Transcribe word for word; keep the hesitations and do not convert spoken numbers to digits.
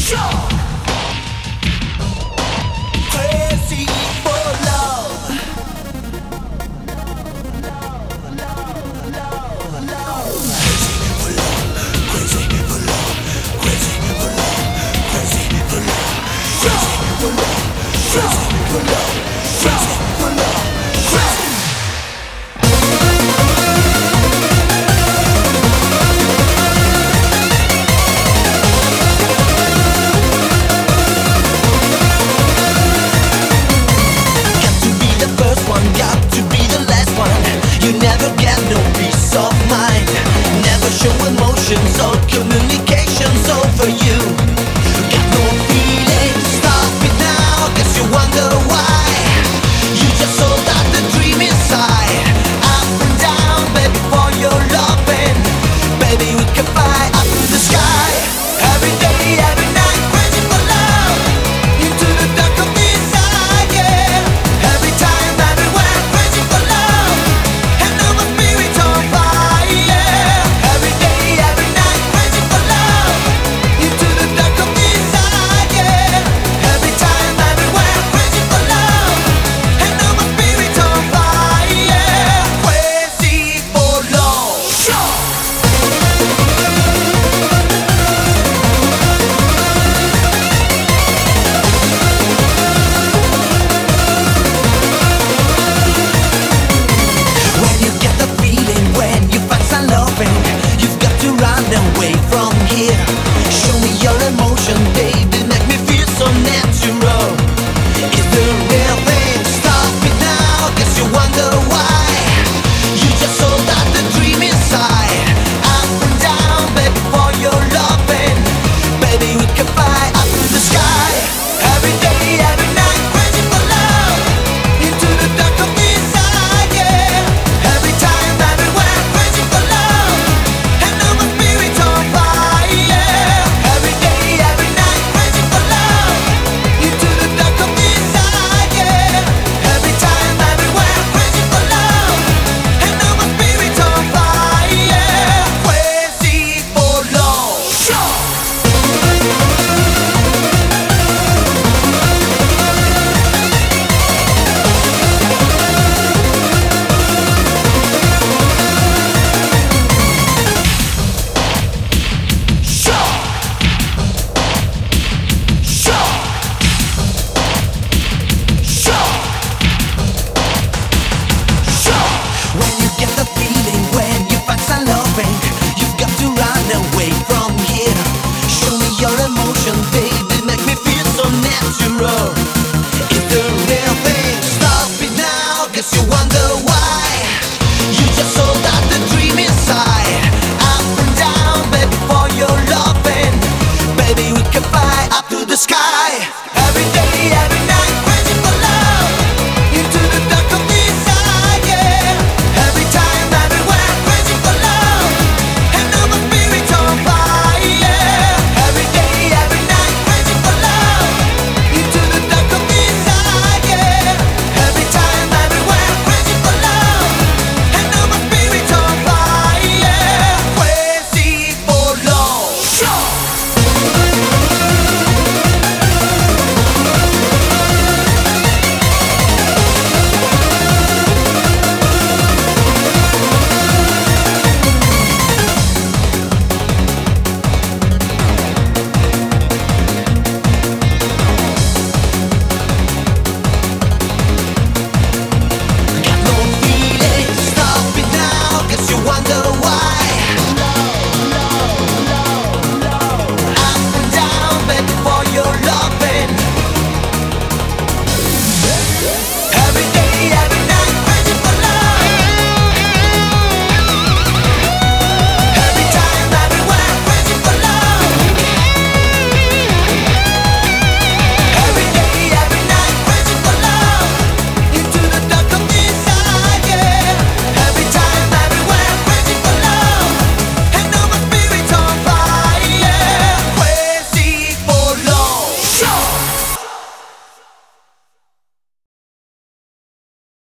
Crazy for love. Crazy for love. Crazy for love. Crazy for love. Crazy for love. Crazy for love. Crazy for love. Crazy. Emotions or communications over you. Got no feeling, stop it now. Guess you wonder why. You just sold out the dream inside. Up and down, baby, for your loving. Baby, we can fly up to the sky. Every day, every night, crazy for love. Into the dark of desire, yeah. Every time, everywhere, crazy for love. And now my spirit's on fire, yeah. Every day. Away from here, show me your emotion, baby, make me feel so natural. It's the real thing, stop it now, guess you wonder why. You just sold out the dream inside. Up and down, baby, for your loving. Baby, we can fly up to the sky. Every day, every night, crazy for love. Into the dark of desire, yeah. Every time, everywhere, crazy for love. And now my spirit's on fire, yeah. Every day, every night, crazy for love. Into the dark of desire, yeah. Every time, everywhere, crazy for love. And now my spirit's on fire, yeah. Crazy for love. When you get the feeling, when you find some loving, you've got to run away from here. Show me your emotion, baby, make me feel so natural.